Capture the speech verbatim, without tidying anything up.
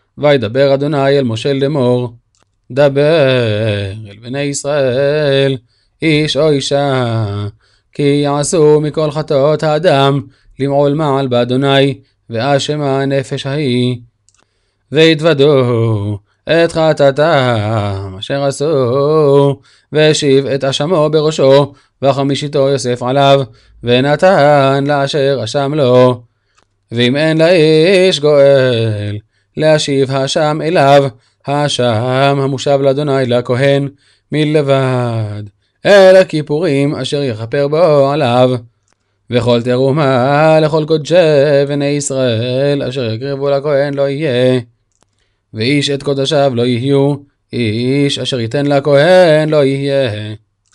וידבר אדוני אל משה לאמור, דבר אל בני ישראל, איש או אישה, כי יעשו מכל חטאות האדם למעול מעל באדוני, ואשמה הנפש ההיא, ויתוודו את חטאתם אשר עשו, והשיב את אשמו בראשו, וחמישיתו יוסף עליו, ונתן לאשר אשם לו. ואם אין לאיש גואל להשיב האשם אליו, האשם המושב לאדוני לכהן מלבד אל הכיפורים אשר יכפר בו עליו. וכל תרומה לכל קודשי בני ישראל אשר יקרבו לכהן לא יהיה, ואיש את קודשיו לא יהיו, איש אשר ייתן לכהן לא יהיה.